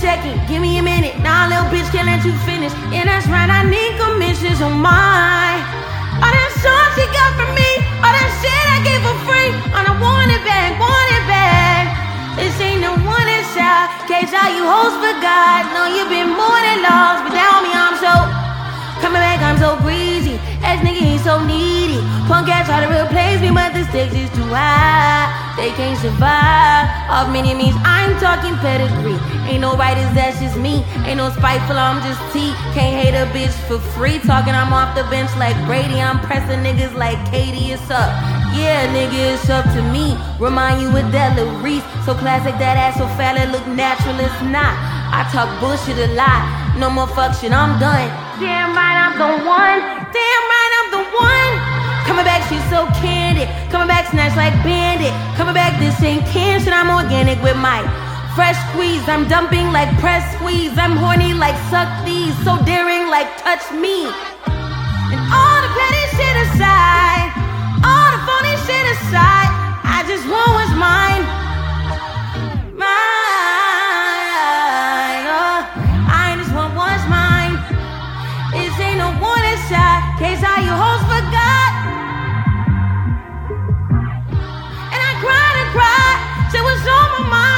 second, give me a minute. Nah, little bitch can't let you finish. Yeah, that's right, I need commissions on mine. All that songs she got from me, all that shit I gave for free. And I want it back, want it back. This ain't no one inside. Case how you hoes forgot. No, you've been more than lost, but down me, I'm so coming back, I'm so breezy. Ass nigga, he's so needy. Punk ass try to replace me, but the stakes is too high. They can't survive off many means. I'm talking pedigree. Ain't no writers, that's just me. Ain't no spiteful, I'm just T. Can't hate a bitch for free. Talking I'm off the bench like Brady. I'm pressing niggas like Katie, it's up. Yeah, nigga, it's up to me. Remind you of Della Reese. So classic, that ass so fat it look natural, it's not. I talk bullshit a lot. No more fuck shit, I'm done. Damn right, I'm the one. Damn right, I'm the one. Coming back, she's so candid. Coming back, snatch like Bandit. Coming back, this ain't canned shit, I'm organic with my fresh squeeze. I'm dumping like press squeeze. I'm horny like suck these. So daring like touch me. And all the petty shit aside, all the phony shit aside, I just want what's mine. Mine, oh, I just want what's mine. This ain't no one inside. Case how you hoes forgot. And I cried and cried. Shit was on my mind.